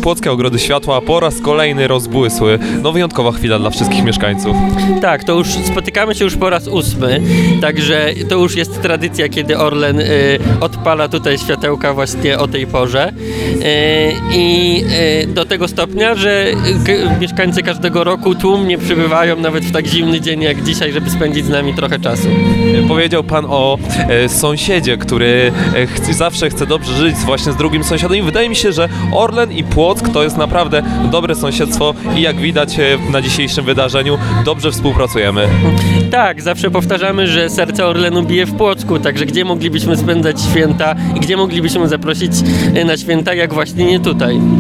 Płockie Ogrody Światła po raz kolejny rozbłysły. No wyjątkowa chwila dla wszystkich mieszkańców. Tak, to już spotykamy się już po raz 8, także to już jest tradycja, kiedy Orlen odpala tutaj światełka właśnie o tej porze. I do tego stopnia, że mieszkańcy każdego roku tłumnie przybywają nawet w tak zimny dzień jak dzisiaj, żeby spędzić z nami trochę czasu. Powiedział pan o sąsiedzie, który zawsze chce dobrze żyć właśnie z drugim sąsiadem i wydaje mi się, że Orlen i Płock to jest naprawdę dobre sąsiedztwo i jak widać na dzisiejszym wydarzeniu dobrze współpracujemy. Tak, zawsze powtarzamy, że serce Orlenu bije w Płocku, także gdzie moglibyśmy spędzać święta i gdzie moglibyśmy zaprosić na święta, jak właśnie nie tutaj.